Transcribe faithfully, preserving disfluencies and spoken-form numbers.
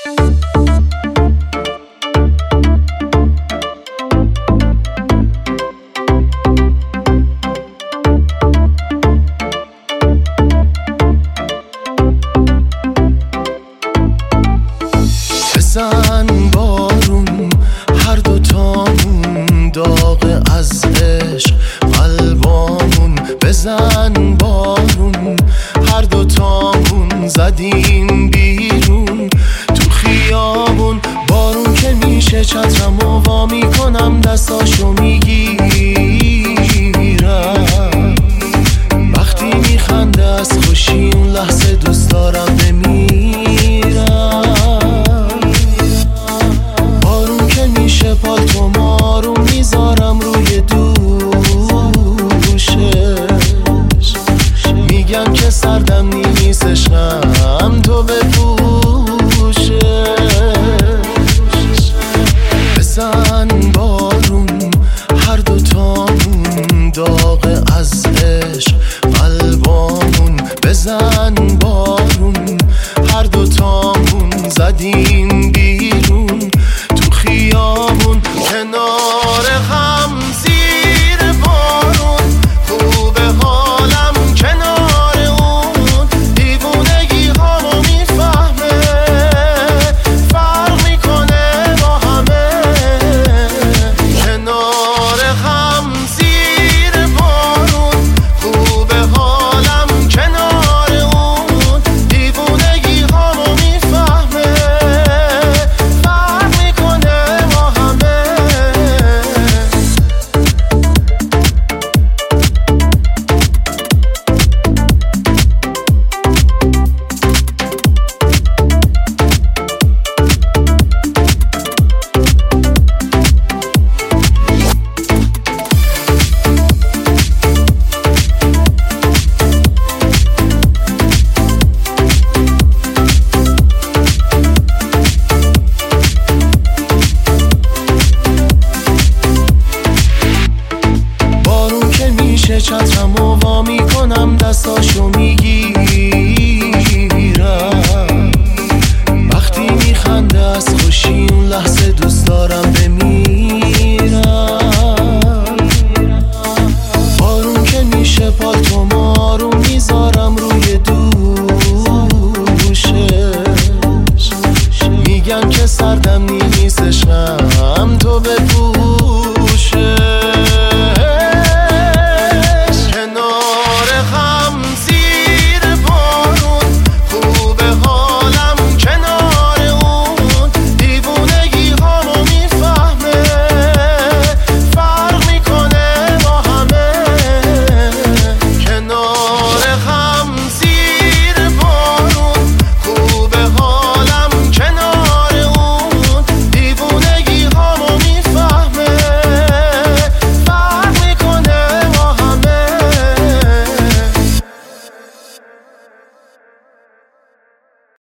بزن بارون هر دوتامون، داغ از عشق قلبامون. بزن بارون هر دوتامون، زدیم بیرون تو خیابون. بارون که میشه چترمو وا میکنم، دستاشو میگیرم. وقتی میخنده از خوشی اون لحظه دوست دارم بمیرم. بارون که میشه پالتوم آروم میذارم روی دوشش. میگم که سردم نیست عشقم تو بپوشش. بزن بارون هر دوتامون، داغ از عشق قلبامون. بزن بارون هر دوتامون، زدیم